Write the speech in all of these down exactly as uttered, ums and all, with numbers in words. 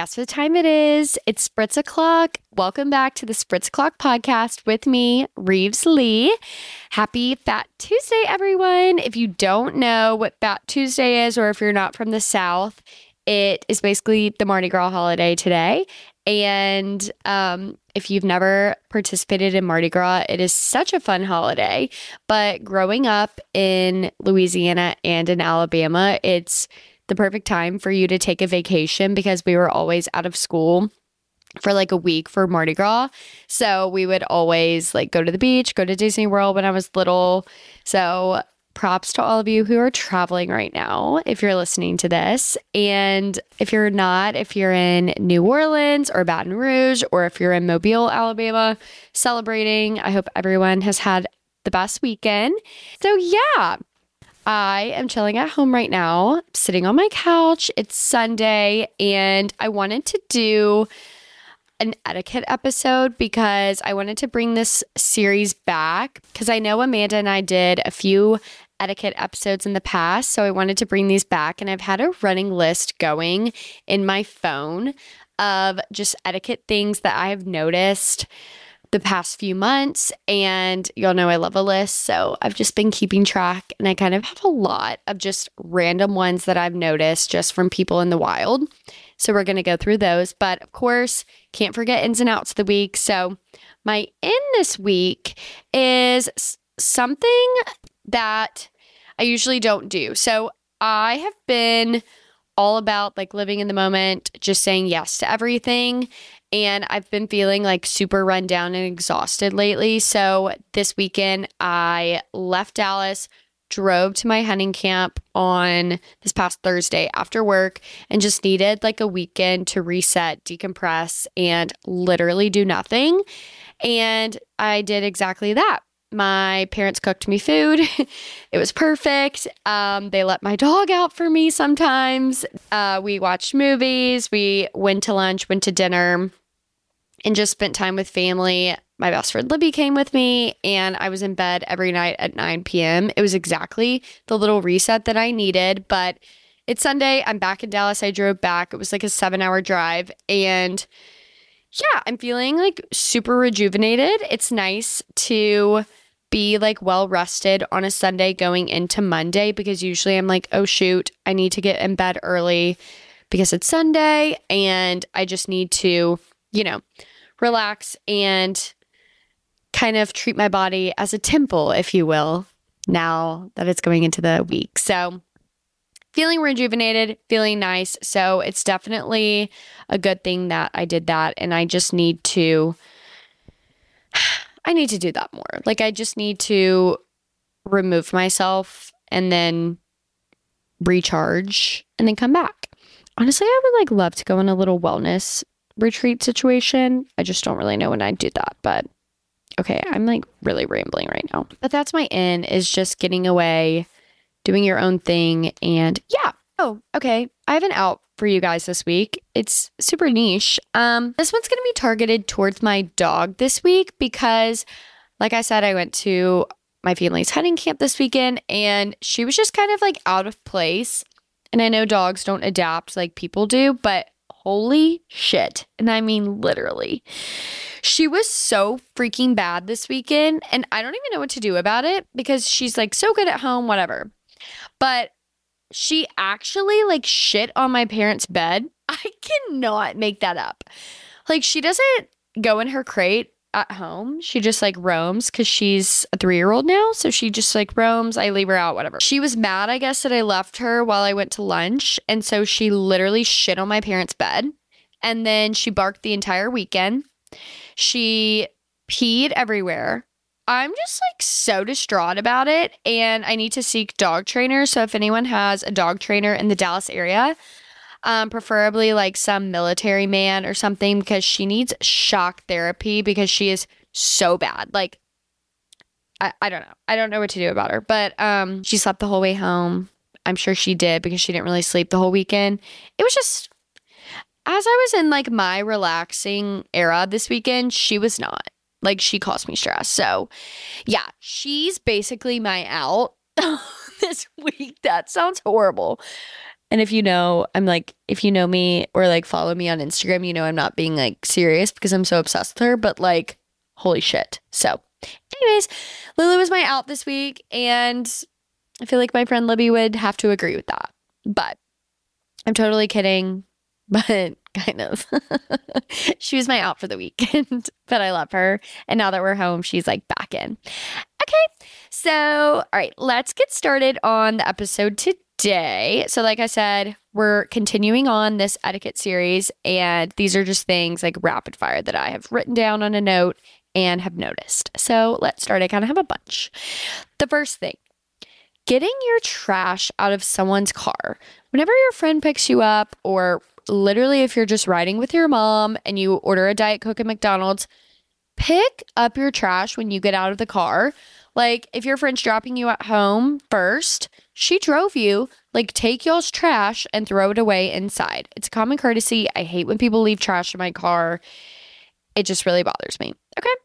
guess what time it is? It's Spritz O'Clock. Welcome back to the Spritz O'Clock podcast with me, Reeves Lee. Happy Fat Tuesday, everyone. If you don't know what Fat Tuesday is, or if you're not from the South, it is basically the Mardi Gras holiday today. And um, if you've never participated in Mardi Gras, it is such a fun holiday. But growing up in Louisiana and in Alabama, it's the perfect time for you to take a vacation because we were always out of school for like a week for Mardi Gras. So we would always like go to the beach, go to Disney World when I was little. So props to all of you who are traveling right now, if you're listening to this. And if you're not, if you're in New Orleans or Baton Rouge, or if you're in Mobile, Alabama, celebrating, I hope everyone has had the best weekend. So yeah, I am chilling at home right now, sitting on my couch. It's Sunday, and I wanted to do an etiquette episode because I wanted to bring this series back because I know Amanda and I did a few etiquette episodes in the past, so I wanted to bring these back, and I've had a running list going in my phone of just etiquette things that I have noticed the past few months, and y'all know I love a list, so I've just been keeping track, and I kind of have a lot of just random ones that I've noticed just from people in the wild. So we're going to go through those, but of course, can't forget ins and outs of the week. So my in this week is something that I usually don't do. So I have been all about like living in the moment, just saying yes to everything. And I've been feeling like super run down and exhausted lately. So this weekend I left Dallas, drove to my hunting camp on this past Thursday after work, and just needed like a weekend to reset, decompress, and literally do nothing. And I did exactly that. My parents cooked me food. It was perfect. Um, they let my dog out for me sometimes. Uh, we watched movies. We went to lunch, went to dinner, and just spent time with family. My best friend Libby came with me, and I was in bed every night at nine p.m. It was exactly the little reset that I needed, but it's Sunday. I'm back in Dallas. I drove back. It was like a seven hour drive, and yeah, I'm feeling like super rejuvenated. It's nice to be like well rested on a Sunday going into Monday, because usually I'm like, oh shoot, I need to get in bed early because it's Sunday, and I just need to, you know, relax and kind of treat my body as a temple, if you will, now that it's going into the week. So feeling rejuvenated, feeling nice. So it's definitely a good thing that I did that. And I just need to, I need to do that more. Like I just need to remove myself and then recharge and then come back. Honestly, I would like love to go on a little wellness retreat situation. I just don't really know when I'd do that, but okay, I'm like really rambling right now. But that's my in, is just getting away, doing your own thing, and yeah. Oh, okay. I have an out for you guys this week. It's super niche. Um, this one's going to be targeted towards my dog this week because, like I said, I went to my family's hunting camp this weekend, and she was just kind of like out of place. And I know dogs don't adapt like people do, but holy shit. And I mean, literally, she was so freaking bad this weekend, and I don't even know what to do about it because she's like so good at home, whatever. But she actually like shit on my parents' bed. I cannot make that up. Like, she doesn't go in her crate at home. She just like roams because she's a three-year-old now. So she just like roams. I leave her out, whatever. She was mad, I guess, that I left her while I went to lunch. And so she literally shit on my parents' bed. And then she barked the entire weekend. She peed everywhere. I'm just like so distraught about it. And I need to seek dog trainers. So if anyone has a dog trainer in the Dallas area, Um, preferably like some military man or something, because she needs shock therapy because she is so bad. Like, I, I don't know. I don't know what to do about her, but um, she slept the whole way home. I'm sure she did because she didn't really sleep the whole weekend. It was just, as I was in like my relaxing era this weekend, she was not. Like, she caused me stress. So yeah, she's basically my out this week. That sounds horrible. And if you know, I'm like, if you know me or like follow me on Instagram, you know I'm not being like serious because I'm so obsessed with her, but like, holy shit. So, anyways, Lulu was my out this week, and I feel like my friend Libby would have to agree with that. But I'm totally kidding, but kind of. She was my out for the weekend, but I love her. And now that we're home, she's like back in. Okay, so all right, let's get started on the episode today. So, like I said, we're continuing on this etiquette series, and these are just things like rapid fire that I have written down on a note and have noticed. So, let's start. I kind of have a bunch. The first thing, getting your trash out of someone's car. Whenever your friend picks you up, or literally if you're just riding with your mom and you order a Diet Coke at McDonald's, pick up your trash when you get out of the car. Like, if your friend's dropping you at home first, she drove you, like, take y'all's trash and throw it away inside. It's a common courtesy. I hate when people leave trash in my car. It just really bothers me. Okay.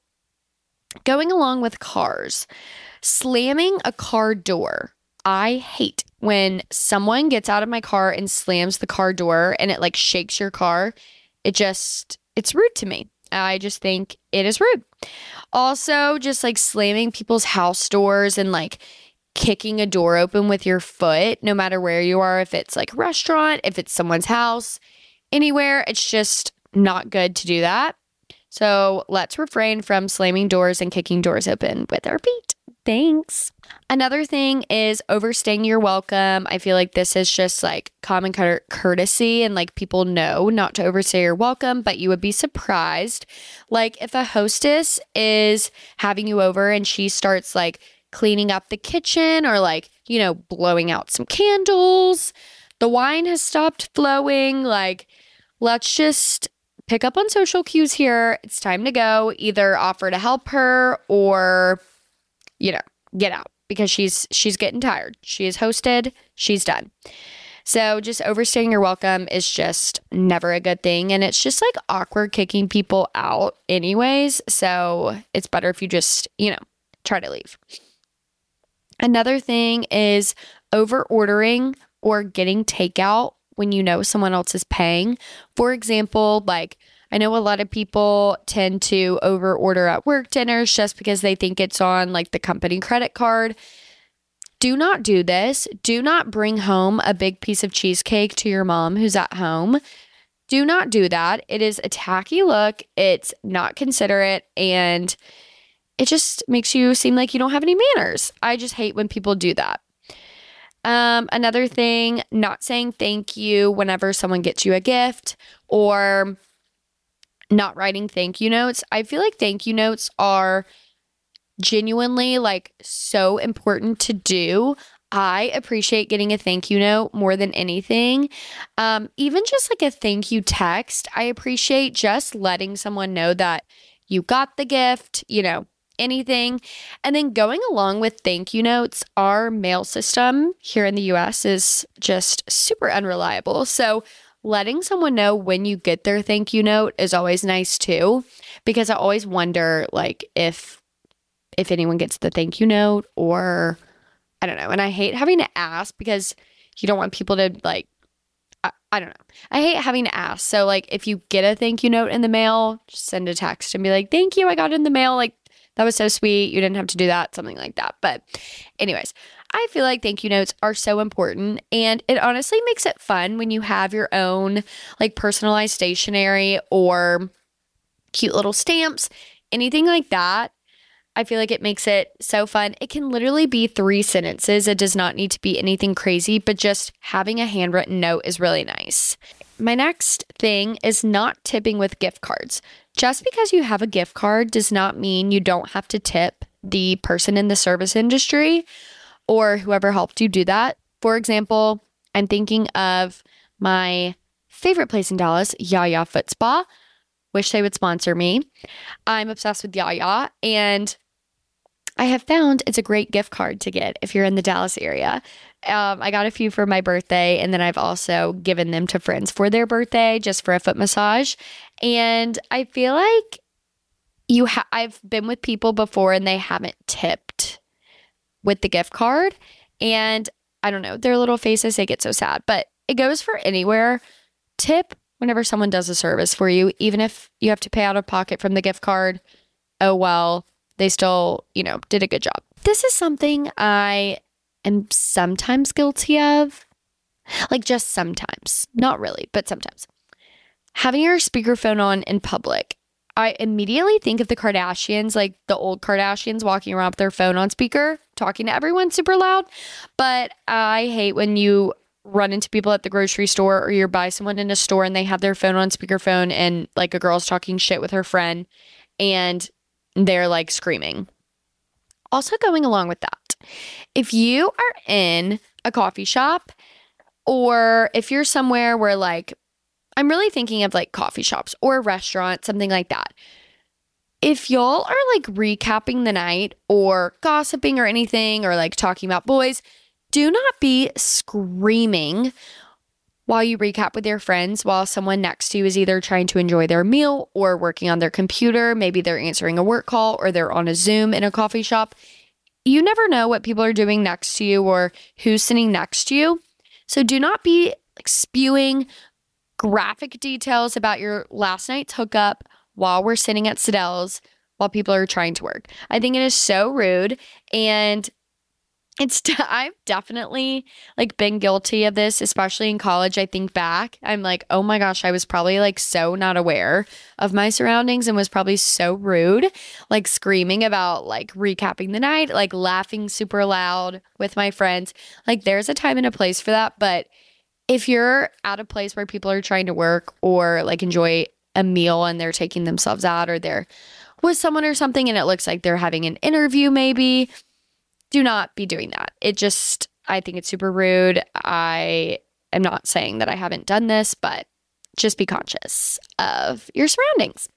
Going along with cars, slamming a car door. I hate when someone gets out of my car and slams the car door and it like shakes your car. It just, it's rude to me. I just think it is rude. Also, just like slamming people's house doors and like kicking a door open with your foot, no matter where you are, if it's like a restaurant, if it's someone's house, anywhere, it's just not good to do that. So let's refrain from slamming doors and kicking doors open with our feet. Thanks. Another thing is overstaying your welcome. I feel like this is just like common cur- courtesy, and like people know not to overstay your welcome, but you would be surprised. Like if a hostess is having you over and she starts like cleaning up the kitchen or like, you know, blowing out some candles, the wine has stopped flowing. Like, let's just pick up on social cues here. It's time to go. Either offer to help her or, you know, get out because she's she's getting tired. She is hosted. She's done. So just overstaying your welcome is just never a good thing. And it's just like awkward kicking people out anyways. So it's better if you just, you know, try to leave. Another thing is over ordering or getting takeout when you know someone else is paying. For example, like I know a lot of people tend to over order at work dinners just because they think it's on like the company credit card. Do not do this. Do not bring home a big piece of cheesecake to your mom who's at home. Do not do that. It is a tacky look. It's not considerate, and it just makes you seem like you don't have any manners. I just hate when people do that. Um, another thing, not saying thank you whenever someone gets you a gift, or not writing thank you notes. I feel like thank you notes are genuinely like so important to do. I appreciate getting a thank you note more than anything. Um, even just like a thank you text. I appreciate just letting someone know that you got the gift, you know, anything. And then going along with thank you notes, our mail system here in the U S is just super unreliable. So letting someone know when you get their thank you note is always nice too, because I always wonder like if if anyone gets the thank you note, or I don't know. And I hate having to ask because you don't want people to like, I, I don't know. I hate having to ask. So like if you get a thank you note in the mail, just send a text and be like, thank you, I got it in the mail. Like, that was so sweet. You didn't have to do that, something like that. But anyways, I feel like thank you notes are so important, and it honestly makes it fun when you have your own like personalized stationery or cute little stamps, anything like that. I feel like it makes it so fun. It can literally be three sentences. It does not need to be anything crazy, but just having a handwritten note is really nice. My next thing is not tipping with gift cards. Just because you have a gift card does not mean you don't have to tip the person in the service industry or whoever helped you do that. For example, I'm thinking of my favorite place in Dallas, Yaya Foot Spa. Wish they would sponsor me. I'm obsessed with Yaya, and I have found it's a great gift card to get if you're in the Dallas area. Um, I got a few for my birthday, and then I've also given them to friends for their birthday just for a foot massage. And I feel like you ha- I've been with people before and they haven't tipped with the gift card. And I don't know, their little faces, they get so sad. But it goes for anywhere. Tip whenever someone does a service for you, even if you have to pay out of pocket from the gift card. Oh, well, they still, you know, did a good job. This is something I am sometimes guilty of. Like just sometimes. Not really, but sometimes. Having your speakerphone on in public. I immediately think of the Kardashians, like the old Kardashians walking around with their phone on speaker, talking to everyone super loud. But I hate when you run into people at the grocery store or you're by someone in a store and they have their phone on speakerphone and like a girl's talking shit with her friend and they're like screaming. Also going along with that, if you are in a coffee shop or if you're somewhere where like, I'm really thinking of like coffee shops or a restaurant, something like that. If y'all are like recapping the night or gossiping or anything or like talking about boys, do not be screaming while you recap with your friends while someone next to you is either trying to enjoy their meal or working on their computer. Maybe they're answering a work call or they're on a Zoom in a coffee shop. You never know what people are doing next to you or who's sitting next to you. So do not be like spewing graphic details about your last night's hookup while we're sitting at Sadelle's while people are trying to work. I think it is so rude, and it's I've definitely like been guilty of this, especially in college. I think back, I'm like, oh my gosh, I was probably like so not aware of my surroundings and was probably so rude, like screaming about like recapping the night, like laughing super loud with my friends. Like there's a time and a place for that, but if you're at a place where people are trying to work or like enjoy a meal and they're taking themselves out or they're with someone or something and it looks like they're having an interview maybe, do not be doing that. It just, I think it's super rude. I am not saying that I haven't done this, but just be conscious of your surroundings.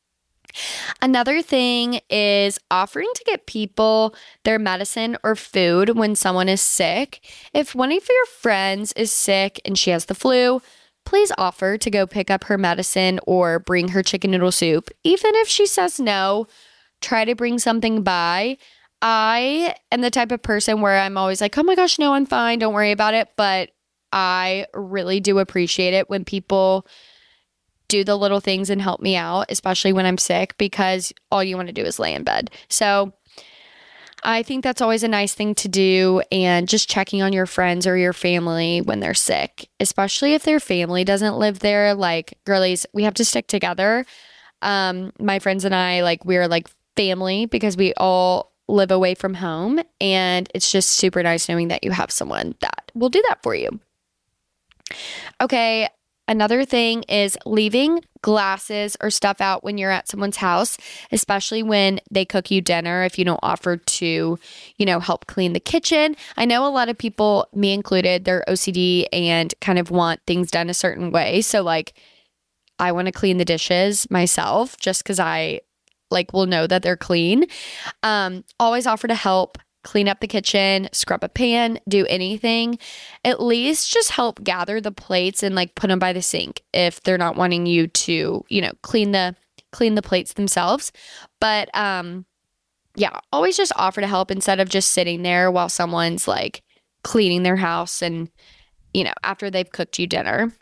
Another thing is offering to get people their medicine or food when someone is sick. If one of your friends is sick and she has the flu, please offer to go pick up her medicine or bring her chicken noodle soup. Even if she says no, try to bring something by. I am the type of person where I'm always like, oh my gosh, no, I'm fine. Don't worry about it. But I really do appreciate it when people do the little things and help me out, especially when I'm sick, because all you want to do is lay in bed. So I think that's always a nice thing to do, and just checking on your friends or your family when they're sick, especially if their family doesn't live there. Like, girlies, we have to stick together. Um, my friends and I, like, we're like family because we all live away from home, and it's just super nice knowing that you have someone that will do that for you. Okay. Another thing is leaving glasses or stuff out when you're at someone's house, especially when they cook you dinner, if you don't offer to, you know, help clean the kitchen. I know a lot of people, me included, they're O C D and kind of want things done a certain way. So like, I want to clean the dishes myself just because I like will know that they're clean. Um, always offer to help clean up the kitchen, scrub a pan, do anything. At least just help gather the plates and like put them by the sink if they're not wanting you to, you know, clean the clean the plates themselves. But um yeah, always just offer to help instead of just sitting there while someone's like cleaning their house and, you know, after they've cooked you dinner.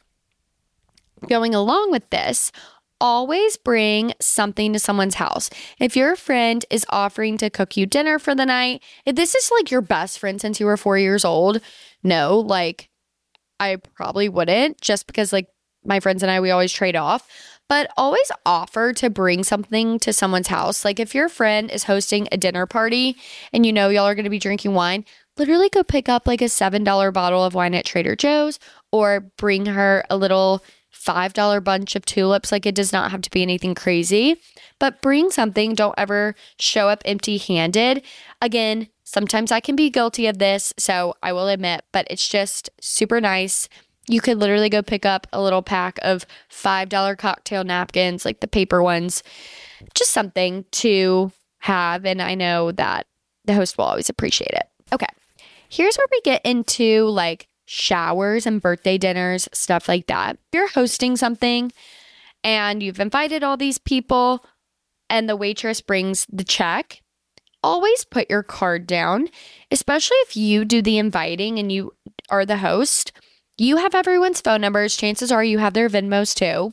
Going along with this, always bring something to someone's house. If your friend is offering to cook you dinner for the night, if this is like your best friend since you were four years old, no, like I probably wouldn't, just because like my friends and I, we always trade off. But always offer to bring something to someone's house. Like if your friend is hosting a dinner party and you know y'all are going to be drinking wine, literally go pick up like a seven dollar bottle of wine at Trader Joe's or bring her a little five dollar bunch of tulips. Like it does not have to be anything crazy, but bring something. Don't ever show up empty handed. Again, sometimes I can be guilty of this, so I will admit, but it's just super nice. You could literally go pick up a little pack of five dollar cocktail napkins, like the paper ones, just something to have. And I know that the host will always appreciate it. Okay. Here's where we get into like showers and birthday dinners, stuff like that. If you're hosting something and you've invited all these people and the waitress brings the check, always put your card down, especially if you do the inviting and you are the host. You have everyone's phone numbers. Chances are you have their Venmos too.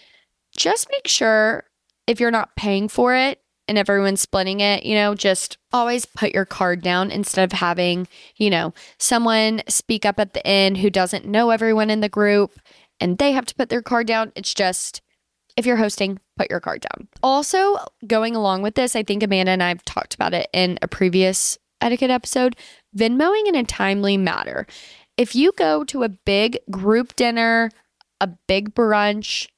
Just make sure if you're not paying for it and everyone's splitting it, you know, just always put your card down instead of having, you know, someone speak up at the end who doesn't know everyone in the group and they have to put their card down. It's just, if you're hosting, put your card down. Also, going along with this, I think Amanda and I have talked about it in a previous etiquette episode, Venmoing in a timely manner. If you go to a big group dinner, a big brunch,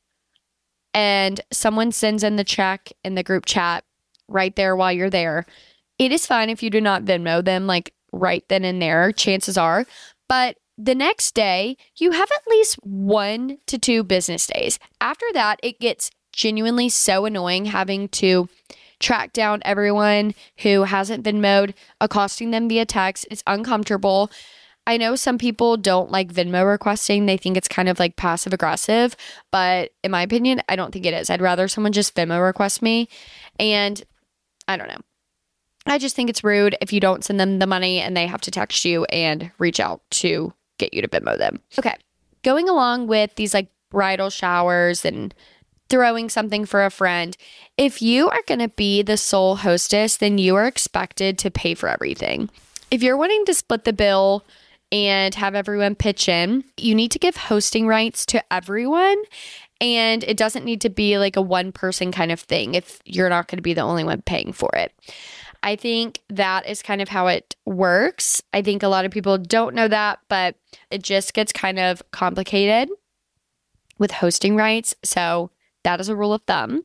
and someone sends in the check in the group chat right there while you're there, it is fine if you do not Venmo them like right then and there, chances are. But the next day, you have at least one to two business days. After that, it gets genuinely so annoying having to track down everyone who hasn't Venmoed, accosting them via text. It's uncomfortable. I know some people don't like Venmo requesting. They think it's kind of like passive aggressive, but in my opinion, I don't think it is. I'd rather someone just Venmo request me. And I don't know. I just think it's rude if you don't send them the money and they have to text you and reach out to get you to Venmo them. Okay. Going along with these like bridal showers and throwing something for a friend, if you are going to be the sole hostess, then you are expected to pay for everything. If you're wanting to split the bill and have everyone pitch in, you need to give hosting rights to everyone. And it doesn't need to be like a one person kind of thing if you're not going to be the only one paying for it. I think that is kind of how it works. I think a lot of people don't know that, but it just gets kind of complicated with hosting rights. So that is a rule of thumb.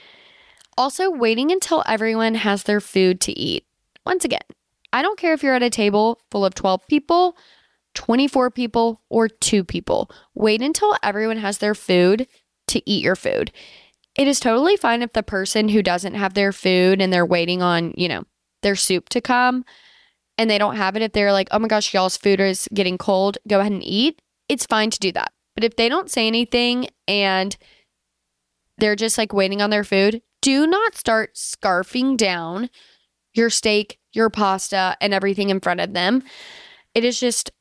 Also, waiting until everyone has their food to eat. Once again, I don't care if you're at a table full of twelve people, twenty-four people, or two people. Wait until everyone has their food to eat your food. It is totally fine if the person who doesn't have their food and they're waiting on, you know, their soup to come and they don't have it. If they're like, oh my gosh, y'all's food is getting cold, go ahead and eat. It's fine to do that. But if they don't say anything and they're just like waiting on their food, do not start scarfing down your steak, your pasta, and everything in front of them. It is just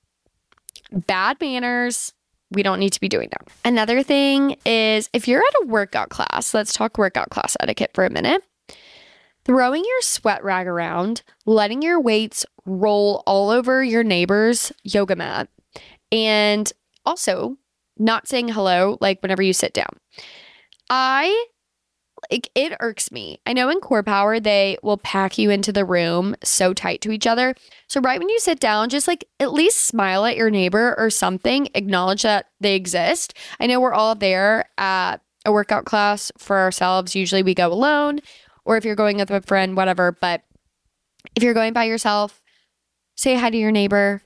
bad manners. We don't need to be doing that. Another thing is if you're at a workout class, let's talk workout class etiquette for a minute. Throwing your sweat rag around, letting your weights roll all over your neighbor's yoga mat, and also not saying hello like whenever you sit down. I It, it irks me. I know in Core Power, they will pack you into the room so tight to each other. So right when you sit down, just like at least smile at your neighbor or something, acknowledge that they exist. I know we're all there at a workout class for ourselves. Usually we go alone, or if you're going with a friend, whatever. But if you're going by yourself, say hi to your neighbor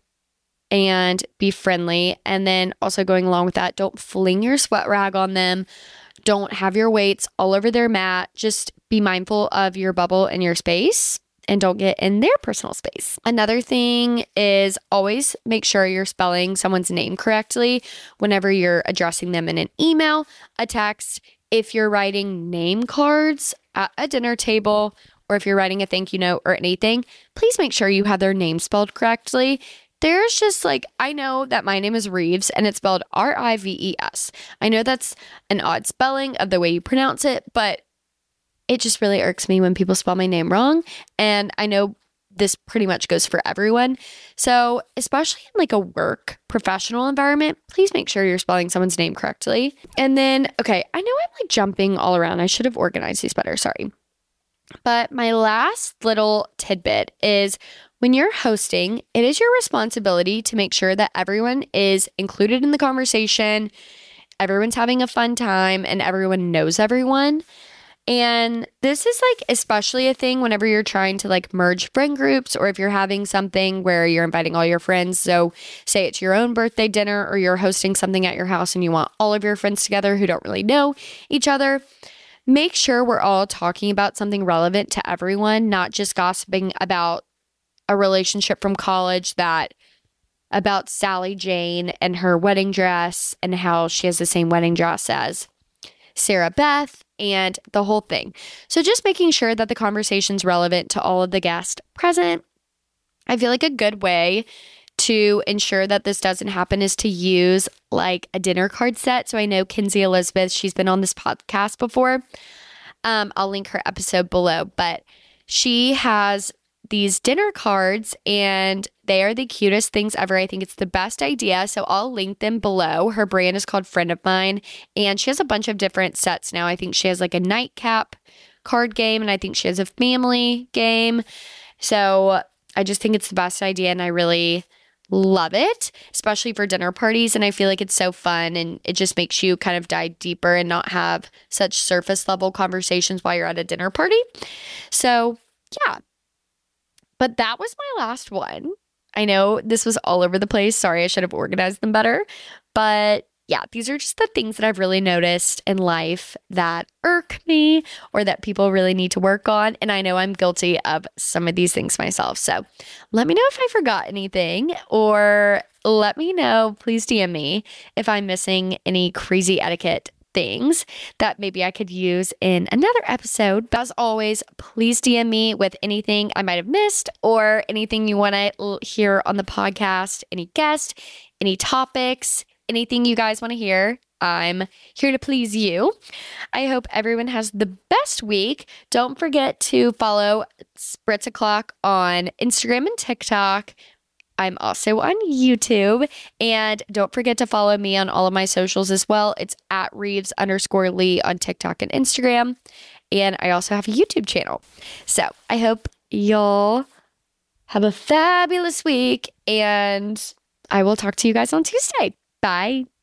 and be friendly. And then also going along with that, don't fling your sweat rag on them. Don't have your weights all over their mat. Just be mindful of your bubble and your space and don't get in their personal space. Another thing is always make sure you're spelling someone's name correctly whenever you're addressing them in an email, a text. If you're writing name cards at a dinner table, or if you're writing a thank you note or anything, please make sure you have their name spelled correctly. There's just like, I know that my name is Reeves and it's spelled R I V E S. I know that's an odd spelling of the way you pronounce it, but it just really irks me when people spell my name wrong. And I know this pretty much goes for everyone. So especially in like a work professional environment, please make sure you're spelling someone's name correctly. And then, okay, I know I'm like jumping all around. I should have organized these better. Sorry. But my last little tidbit is when you're hosting, it is your responsibility to make sure that everyone is included in the conversation, everyone's having a fun time, and everyone knows everyone. And this is like especially a thing whenever you're trying to like merge friend groups, or if you're having something where you're inviting all your friends. So say it's your own birthday dinner, or you're hosting something at your house and you want all of your friends together who don't really know each other. Make sure we're all talking about something relevant to everyone, not just gossiping about a relationship from college that about Sally Jane and her wedding dress and how she has the same wedding dress as Sarah Beth and the whole thing. So just making sure that the conversation's relevant to all of the guests present. I feel like a good way to ensure that this doesn't happen is to use like a dinner card set. So I know Kinsey Elizabeth, she's been on this podcast before. Um, I'll link her episode below, but she has these dinner cards and they are the cutest things ever. I think it's the best idea. So I'll link them below. Her brand is called Friend of Mine and she has a bunch of different sets now. I think she has like a nightcap card game and I think she has a family game. So I just think it's the best idea and I really love it, especially for dinner parties. And I feel like it's so fun and it just makes you kind of dive deeper and not have such surface level conversations while you're at a dinner party. So yeah. But that was my last one. I know this was all over the place. Sorry, I should have organized them better. But yeah, these are just the things that I've really noticed in life that irk me or that people really need to work on. And I know I'm guilty of some of these things myself. So let me know if I forgot anything or let me know, please D M me if I'm missing any crazy etiquette things that maybe I could use in another episode. But as always, please D M me with anything I might have missed or anything you want to hear on the podcast, any guest, any topics, anything you guys want to hear. I'm here to please you. I hope everyone has the best week. Don't forget to follow Spritz O'Clock on Instagram and TikTok. I'm also on YouTube. And don't forget to follow me on all of my socials as well. It's at Reeves underscore Lee on TikTok and Instagram. And I also have a YouTube channel. So I hope y'all have a fabulous week. And I will talk to you guys on Tuesday. Bye.